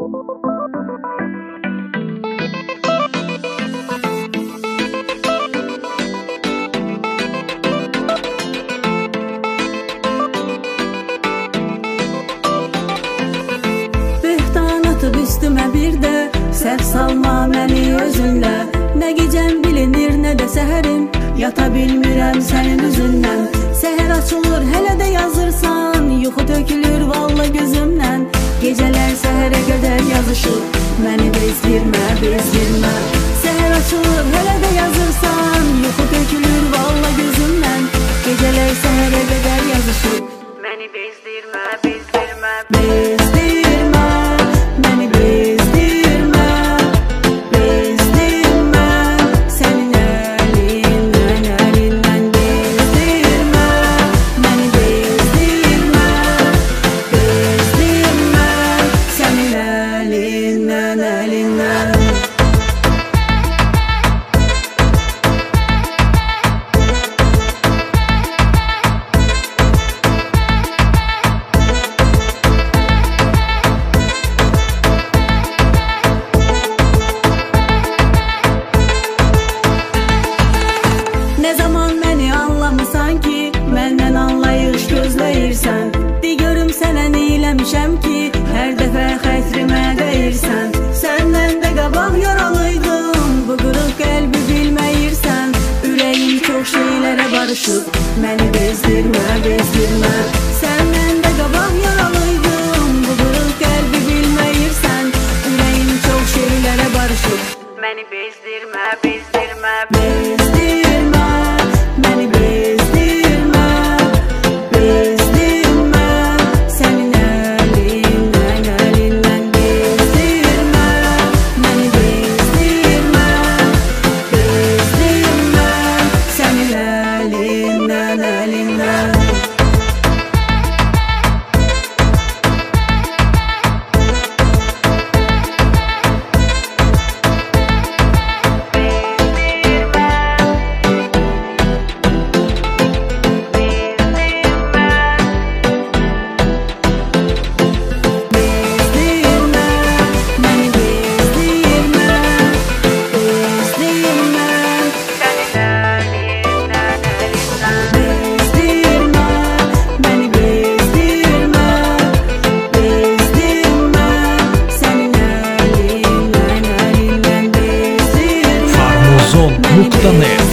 Üstümə bir də səhv salma məni özünlə. Nə gecəm bilinir, nə də səhərim, yata bilmirəm sənin üzündən. Səhər açılır, hələ də yazırsan, yuxu tökülür valla gözümdən. Gecələr səhərə qədər yazışır, məni bezdirmə, bezdirmə. Səhər açılır, hələ də yazırsan, yuxu tökülür valla gözümdən. Gecələr səhərə qədər yazışır, məni bezdirmə, bezdirmə, bezdirmə. Məni bezdirmə, bezdirmə, sənin əlindən, əlindən bezdirmə. Məni bezdirmə, bezdirmə, sənin əlindən, əlindən. Nə zaman məni anlamısan ki, məndən anlayış gözləyirsən. De görüm sənə neyləmişəm ki, hər dəfə xətrimə deyirsən. Səndən də qabaq yaralıydım, bu qırıq qəlbi bilməyirsən. Ürəyim çox şeylərə barışıb, məni bezdirmə, bezdirmə. Səndən də qabaq yaralıydım, bu qırıq qəlbi bilməyirsən. Ürəyim çox şeylərə barışıb, məni bezdirmə, bezdirmə, bezdirmə. Məni bezdirmə, bezdirmə, sənin əlindən, əlindən bezdirmə. Məni bezdirmə, bezdirmə, sənin əlindən, əlindən. Farmuzon.net